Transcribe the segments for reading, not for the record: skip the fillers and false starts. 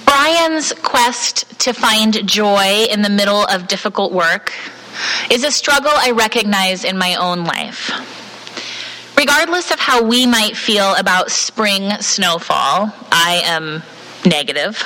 Brian's quest to find joy in the middle of difficult work is a struggle I recognize in my own life. Regardless of how we might feel about spring snowfall, I am negative.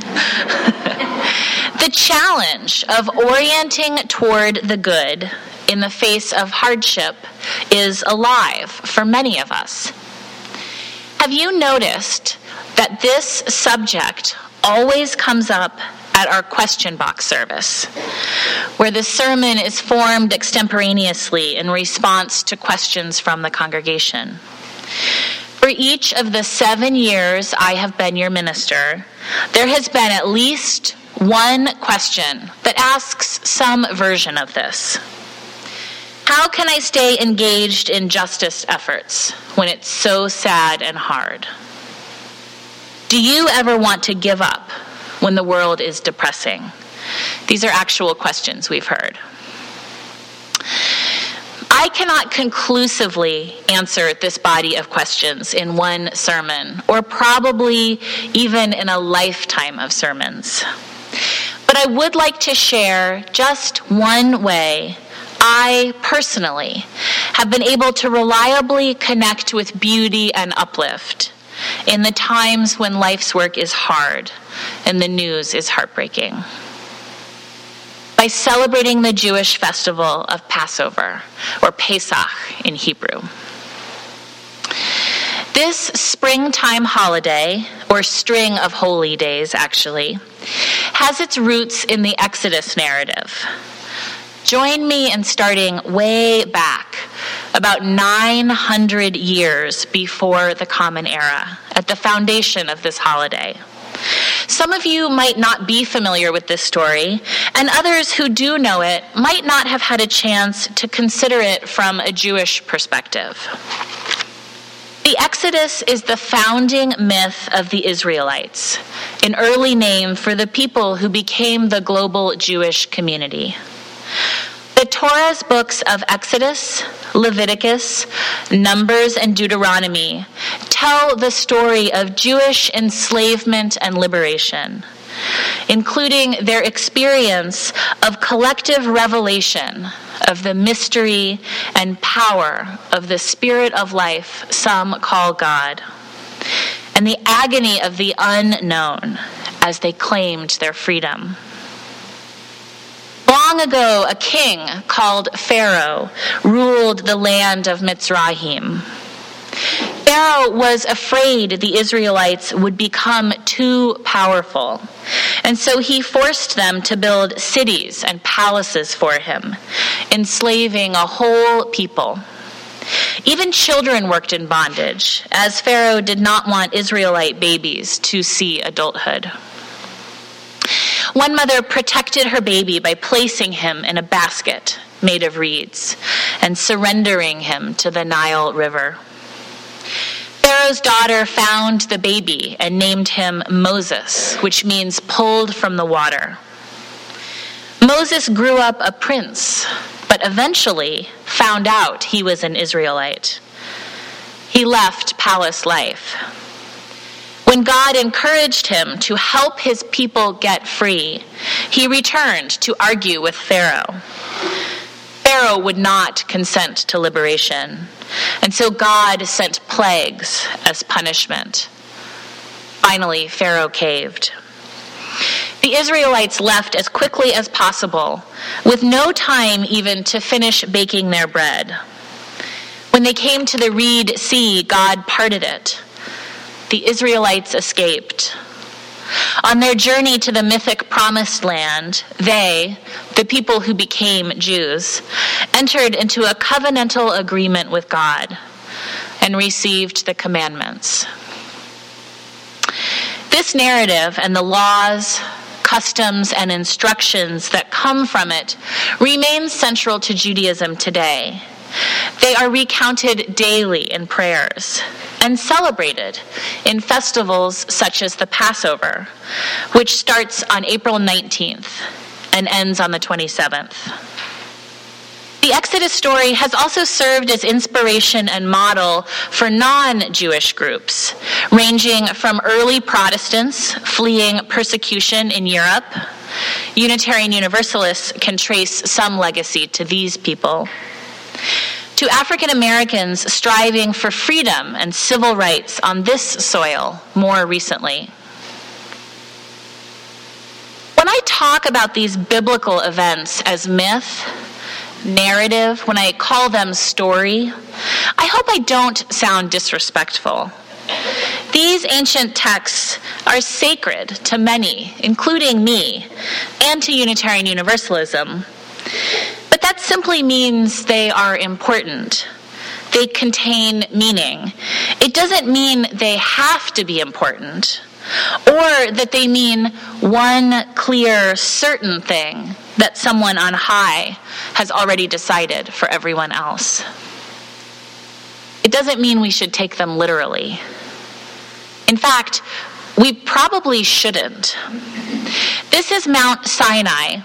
The challenge of orienting toward the good in the face of hardship is alive for many of us. Have you noticed that this subject always comes up at our question box service, where the sermon is formed extemporaneously in response to questions from the congregation? For each of the 7 years I have been your minister, there has been at least one question that asks some version of this. How can I stay engaged in justice efforts when it's so sad and hard? Do you ever want to give up when the world is depressing? These are actual questions we've heard. I cannot conclusively answer this body of questions in one sermon, or probably even in a lifetime of sermons. But I would like to share just one way I personally have been able to reliably connect with beauty and uplift in the times when life's work is hard and the news is heartbreaking. By celebrating the Jewish festival of Passover, or Pesach in Hebrew. This springtime holiday, or string of holy days actually, has its roots in the Exodus narrative. Join me in starting way back, about 900 years before the Common Era, at the foundation of this holiday. Some of you might not be familiar with this story, and others who do know it might not have had a chance to consider it from a Jewish perspective. The Exodus is the founding myth of the Israelites, an early name for the people who became the global Jewish community. The Torah's books of Exodus, Leviticus, Numbers, and Deuteronomy tell the story of Jewish enslavement and liberation, including their experience of collective revelation of the mystery and power of the Spirit of life some call God, and the agony of the unknown as they claimed their freedom. Long ago, a king called Pharaoh ruled the land of Mitzrayim. Pharaoh was afraid the Israelites would become too powerful, and so he forced them to build cities and palaces for him, enslaving a whole people. Even children worked in bondage, as Pharaoh did not want Israelite babies to see adulthood. One mother protected her baby by placing him in a basket made of reeds and surrendering him to the Nile River. Pharaoh's daughter found the baby and named him Moses, which means pulled from the water. Moses grew up a prince, but eventually found out he was an Israelite. He left palace life. When God encouraged him to help his people get free, he returned to argue with Pharaoh. Pharaoh would not consent to liberation, and so God sent plagues as punishment. Finally, Pharaoh caved. The Israelites left as quickly as possible, with no time even to finish baking their bread. When they came to the Reed Sea, God parted it. The Israelites escaped. On their journey to the mythic Promised Land, they, the people who became Jews, entered into a covenantal agreement with God and received the commandments. This narrative and the laws, customs, and instructions that come from it remain central to Judaism today. They are recounted daily in prayers and celebrated in festivals such as the Passover, which starts on April 19th and ends on the 27th. The The Exodus story has also served as inspiration and model for non-Jewish groups, ranging from early Protestants fleeing persecution in Europe. Unitarian Universalists can trace some legacy to these people, to African Americans striving for freedom and civil rights on this soil more recently. When I talk about these biblical events as myth, narrative, when I call them story, I hope I don't sound disrespectful. These ancient texts are sacred to many, including me, and to Unitarian Universalism. But that simply means they are important. They contain meaning. It doesn't mean they have to be important, or that they mean one clear, certain thing that someone on high has already decided for everyone else. It doesn't mean we should take them literally. In fact, we probably shouldn't. This is Mount Sinai,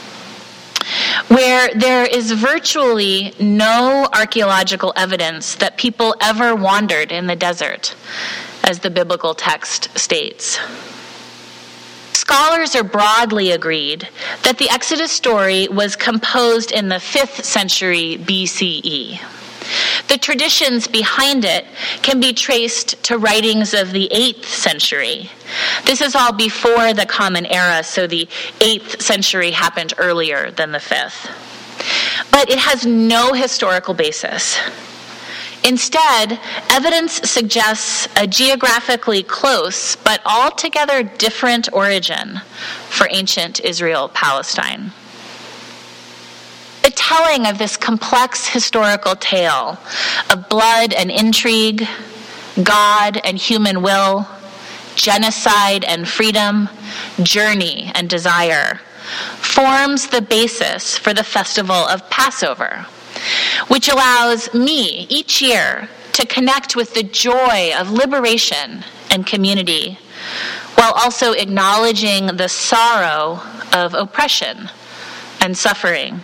where there is virtually no archaeological evidence that people ever wandered in the desert, as the biblical text states. Scholars are broadly agreed that the Exodus story was composed in the 5th century BCE. The traditions behind it can be traced to writings of the 8th century. This is all before the Common Era, so the 8th century happened earlier than the 5th. But it has no historical basis. Instead, evidence suggests a geographically close but altogether different origin for ancient Israel-Palestine. The telling of this complex historical tale of blood and intrigue, God and human will, genocide and freedom, journey and desire, forms the basis for the festival of Passover, which allows me each year to connect with the joy of liberation and community, while also acknowledging the sorrow of oppression and suffering.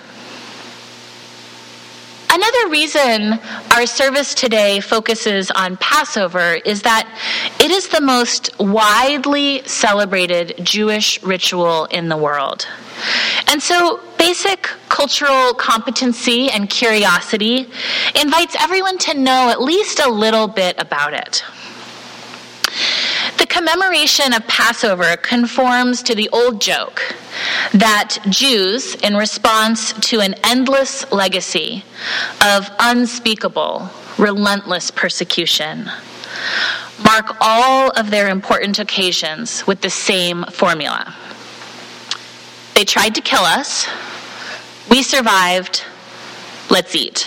Another reason our service today focuses on Passover is that it is the most widely celebrated Jewish ritual in the world. And so basic cultural competency and curiosity invites everyone to know at least a little bit about it. The commemoration of Passover conforms to the old joke that Jews, in response to an endless legacy of unspeakable, relentless persecution, mark all of their important occasions with the same formula. They tried to kill us. We survived. Let's eat.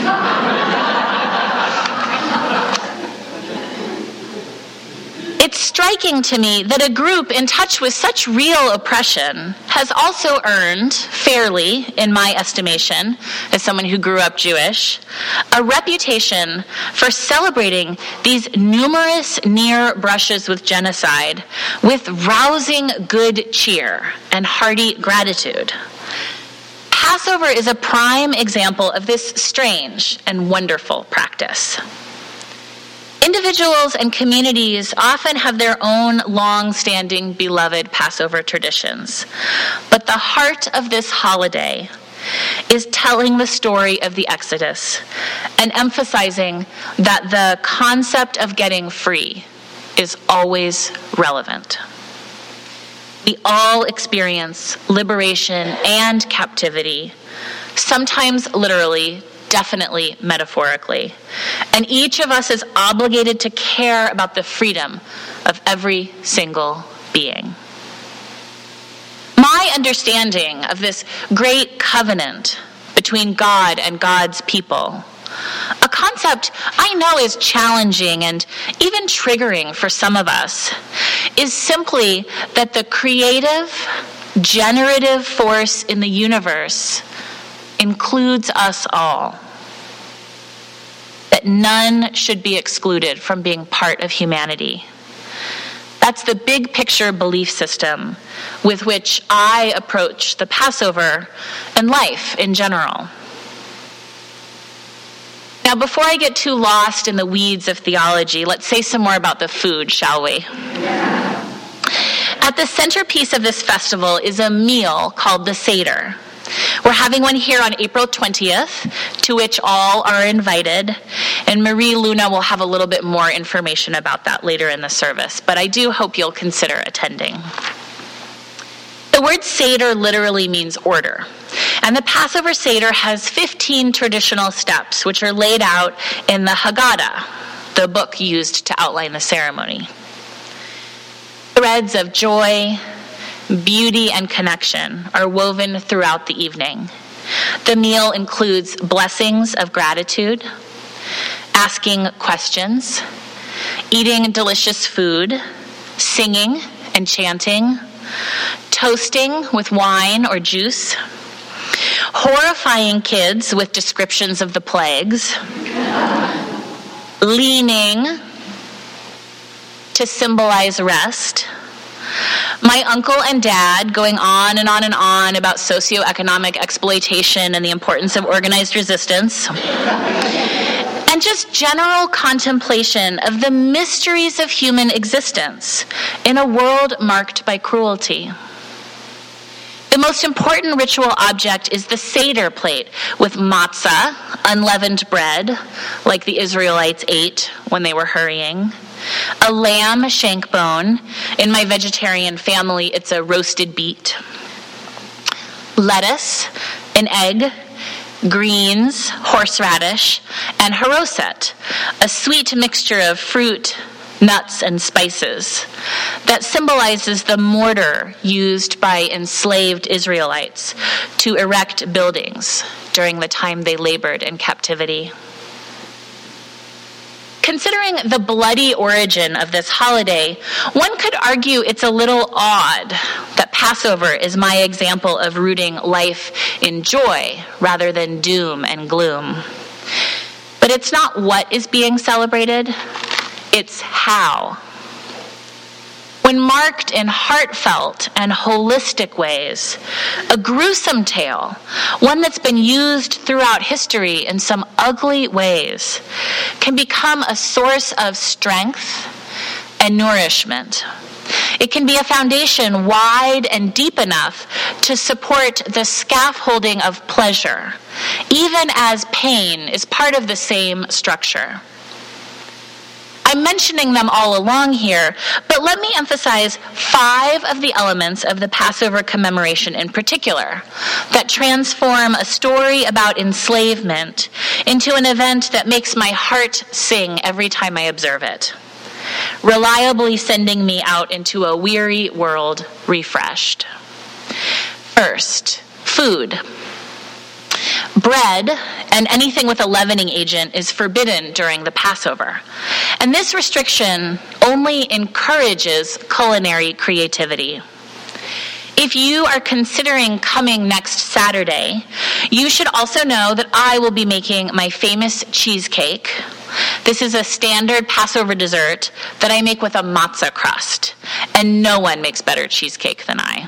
It's striking to me that a group in touch with such real oppression has also earned, fairly, in my estimation, as someone who grew up Jewish, a reputation for celebrating these numerous near brushes with genocide with rousing good cheer and hearty gratitude. Passover is a prime example of this strange and wonderful practice. Individuals and communities often have their own long-standing, beloved Passover traditions. But the heart of this holiday is telling the story of the Exodus and emphasizing that the concept of getting free is always relevant. We all experience liberation and captivity, sometimes literally, definitely metaphorically. And each of us is obligated to care about the freedom of every single being. My understanding of this great covenant between God and God's people, a concept I know is challenging and even triggering for some of us, is simply that the creative, generative force in the universe includes us all. That none should be excluded from being part of humanity. That's the big picture belief system with which I approach the Passover and life in general. Now, before I get too lost in the weeds of theology, let's say some more about the food, shall we? At the centerpiece of this festival is a meal called the Seder. We're having one here on April 20th, to which all are invited, and Marie Luna will have a little bit more information about that later in the service, but I do hope you'll consider attending. The word Seder literally means order, and the Passover Seder has 15 traditional steps, which are laid out in the Haggadah, the book used to outline the ceremony. Threads of joy, beauty, and connection are woven throughout the evening. The meal includes blessings of gratitude, asking questions, eating delicious food, singing and chanting, toasting with wine or juice, horrifying kids with descriptions of the plagues, leaning to symbolize rest, my uncle and dad going on and on and on about socioeconomic exploitation and the importance of organized resistance, and just general contemplation of the mysteries of human existence in a world marked by cruelty. The most important ritual object is the Seder plate with matzah, unleavened bread, like the Israelites ate when they were hurrying, a lamb shank bone. In my vegetarian family, it's a roasted beet. Lettuce, an egg, greens, horseradish, and haroset, a sweet mixture of fruit, nuts, and spices that symbolizes the mortar used by enslaved Israelites to erect buildings during the time they labored in captivity. Considering the bloody origin of this holiday, one could argue it's a little odd that Passover is my example of rooting life in joy rather than doom and gloom. But it's not what is being celebrated, it's how. When marked in heartfelt and holistic ways, a gruesome tale, one that's been used throughout history in some ugly ways, can become a source of strength and nourishment. It can be a foundation wide and deep enough to support the scaffolding of pleasure, even as pain is part of the same structure. I'm mentioning them all along here, but let me emphasize 5 of the elements of the Passover commemoration in particular that transform a story about enslavement into an event that makes my heart sing every time I observe it, reliably sending me out into a weary world refreshed. First, food. Bread and anything with a leavening agent is forbidden during the Passover. And this restriction only encourages culinary creativity. If you are considering coming next Saturday, you should also know that I will be making my famous cheesecake. This is a standard Passover dessert that I make with a matzah crust, and no one makes better cheesecake than I.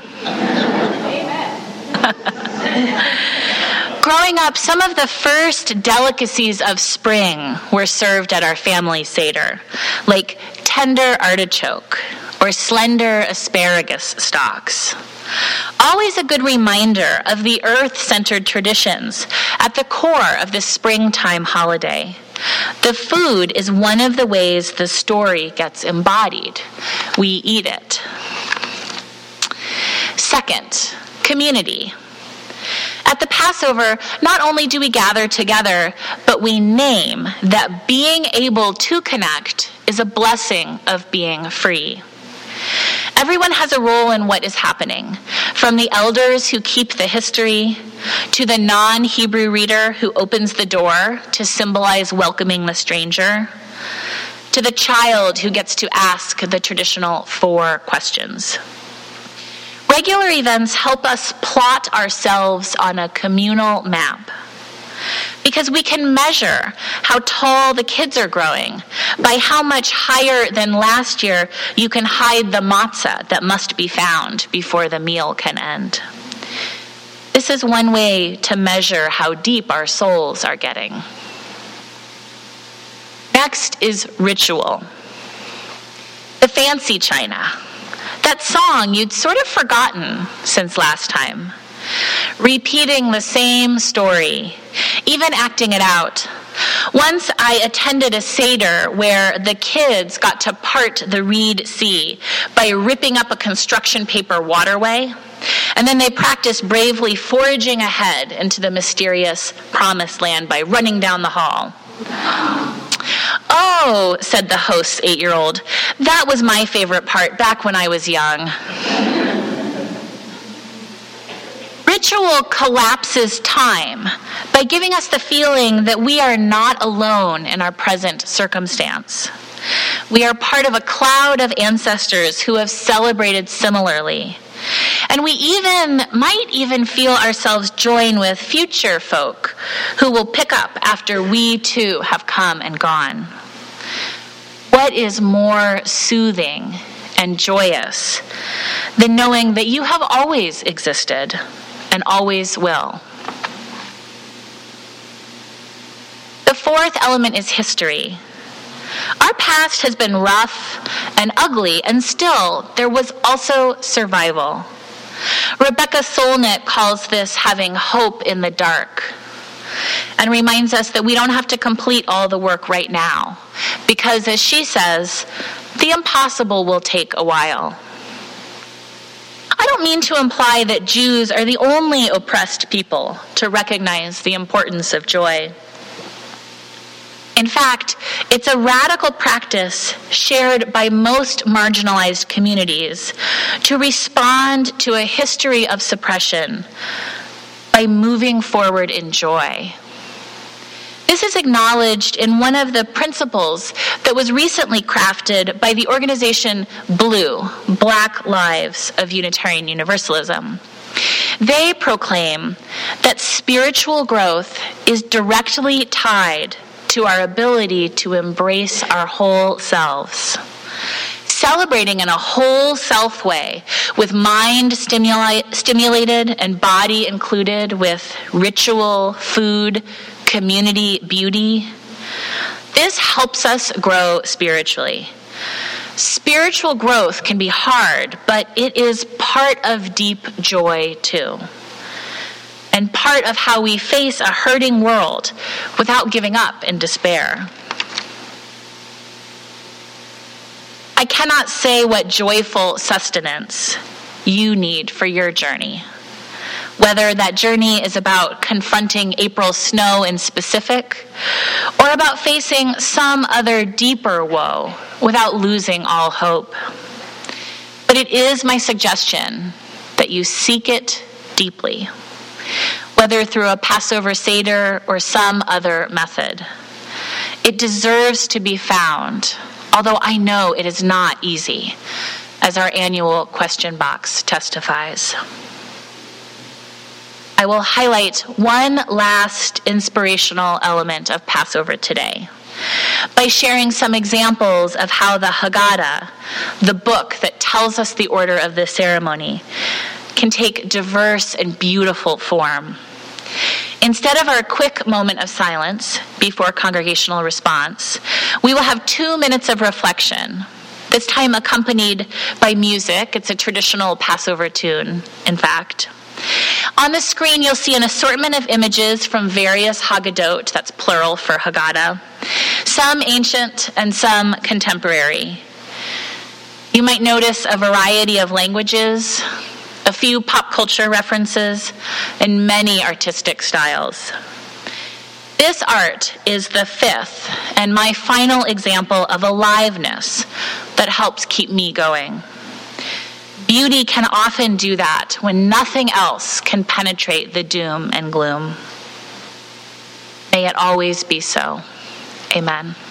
Amen. Growing up, some of the first delicacies of spring were served at our family Seder, like tender artichoke or slender asparagus stalks. Always a good reminder of the earth-centered traditions at the core of this springtime holiday. The food is one of the ways the story gets embodied. We eat it. Second, community. At the Passover, not only do we gather together, but we name that being able to connect is a blessing of being free. Everyone has a role in what is happening, from the elders who keep the history, to the non-Hebrew reader who opens the door to symbolize welcoming the stranger, to the child who gets to ask the traditional 4 questions. Regular events help us plot ourselves on a communal map, because we can measure how tall the kids are growing by how much higher than last year you can hide the matzah that must be found before the meal can end. This is one way to measure how deep our souls are getting. Next is ritual. The fancy china. That song you'd sort of forgotten since last time. Repeating the same story, even acting it out. Once I attended a Seder where the kids got to part the Reed Sea by ripping up a construction paper waterway, and then they practiced bravely forging ahead into the mysterious promised land by running down the hall. "Oh," said the host's 8-year-old, "that was my favorite part back when I was young." Ritual collapses time by giving us the feeling that we are not alone in our present circumstance. We are part of a cloud of ancestors who have celebrated similarly. And we might even feel ourselves join with future folk who will pick up after we too have come and gone. What is more soothing and joyous than knowing that you have always existed and always will? The fourth element is history. Our past has been rough and ugly, and still there was also survival. Rebecca Solnit calls this having hope in the dark, and reminds us that we don't have to complete all the work right now, because as she says, the impossible will take a while. I don't mean to imply that Jews are the only oppressed people to recognize the importance of joy. In fact, it's a radical practice shared by most marginalized communities to respond to a history of suppression by moving forward in joy. This is acknowledged in one of the principles that was recently crafted by the organization BLUE, Black Lives of Unitarian Universalism. They proclaim that spiritual growth is directly tied to our ability to embrace our whole selves. Celebrating in a whole self way, with mind stimulated and body included, with ritual, food, community, beauty. This helps us grow spiritually. Spiritual growth can be hard, but it is part of deep joy too, and part of how we face a hurting world without giving up in despair. I cannot say what joyful sustenance you need for your journey, whether that journey is about confronting April snow in specific, or about facing some other deeper woe without losing all hope. But it is my suggestion that you seek it deeply, whether through a Passover Seder or some other method. It deserves to be found, although I know it is not easy, as our annual question box testifies. I will highlight one last inspirational element of Passover today by sharing some examples of how the Haggadah, the book that tells us the order of the ceremony, can take diverse and beautiful form. Instead of our quick moment of silence before congregational response, we will have 2 minutes of reflection, this time accompanied by music. It's a traditional Passover tune, in fact. On the screen, you'll see an assortment of images from various Haggadot, that's plural for Haggadah, some ancient and some contemporary. You might notice a variety of languages, a few pop culture references, and many artistic styles. This art is the fifth and my final example of aliveness that helps keep me going. Beauty can often do that when nothing else can penetrate the doom and gloom. May it always be so. Amen.